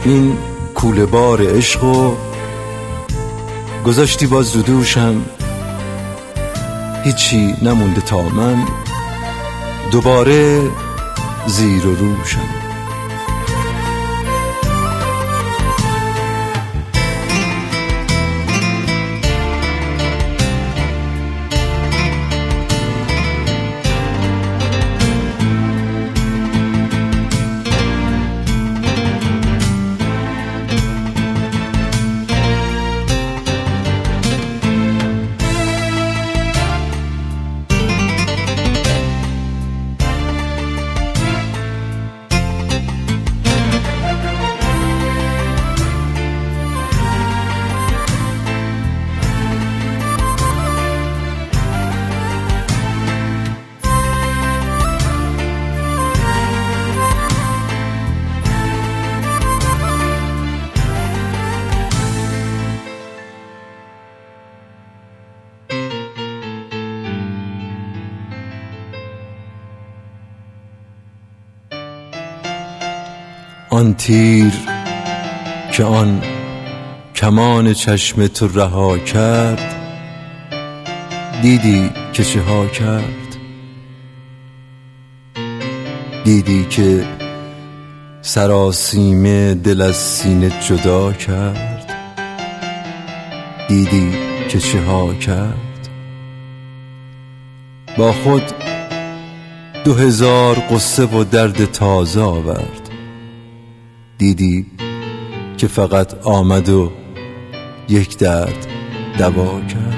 این کوله بار عشقو گذاشتی باز دوشم، هیچی نمونده تا من دوباره زیر و روشم. آن تیر که آن کمان چشم تو رها کرد، دیدی که چه ها کرد؟ دیدی که سراسیمه دل از سینه جدا کرد؟ دیدی که چه ها کرد؟ با خود 2000 قصه و درد تازه آورد. دیدی که فقط آمد و یک درد دوا کرد.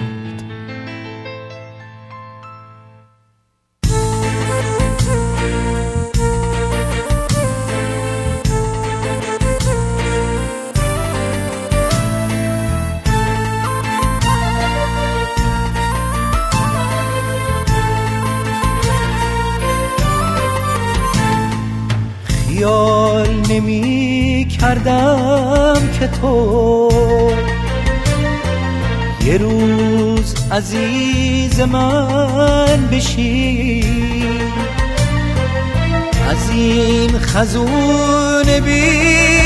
خیال نمی کردم که تو یه روز عزیز من بشی، از این خزون بی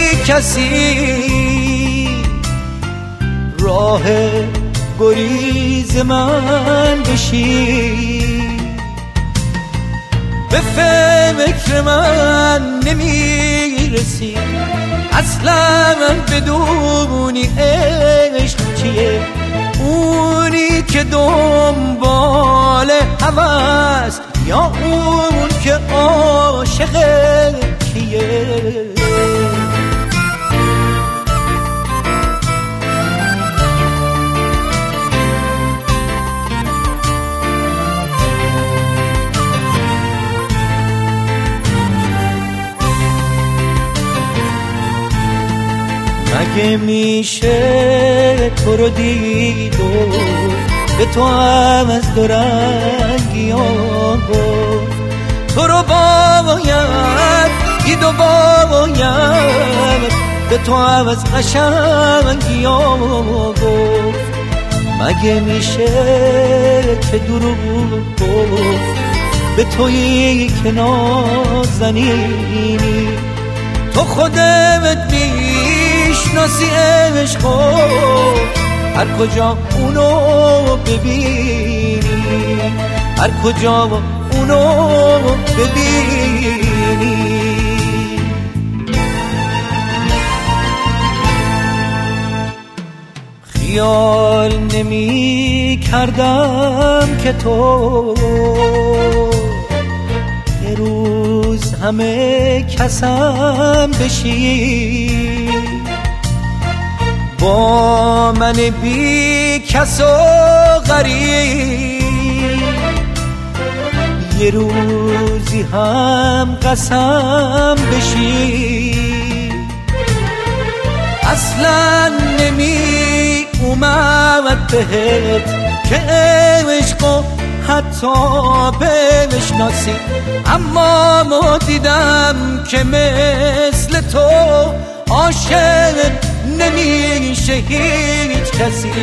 کسی راه گریز من بشی. به فکر من نمیرسی اصلا بدونی عشق چیه، اونی که دنبال هوس یا اون که عاشق کیه. مگه میشه تو رو دید و به تو هم از دو رنگی گفت، تو رو باید دید و باید به تو هم از قشنگی گفت. مگه میشه که دروغ گفت به تویی که نازنینی، تو خودت میشناسی عشقو هر کجا اونو ببینی، هر کجا اونو ببینی. خیال نمی کردم که تو یه روز همه کسم بشی، با من بی کس و غریب یه روزی هم قسم بشی. اصلا نمی اومد بهت که عشقو حتی بشناسی، اما ما دیدم که مثل تو عاشق نمیشه هیچ کسی.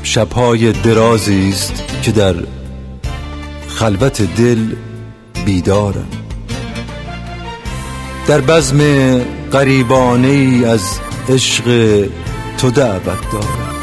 شب‌های درازی است که در خلوت دل بیدارم. در بزم غریبانه‌ای از عشق تو دعوت دارم.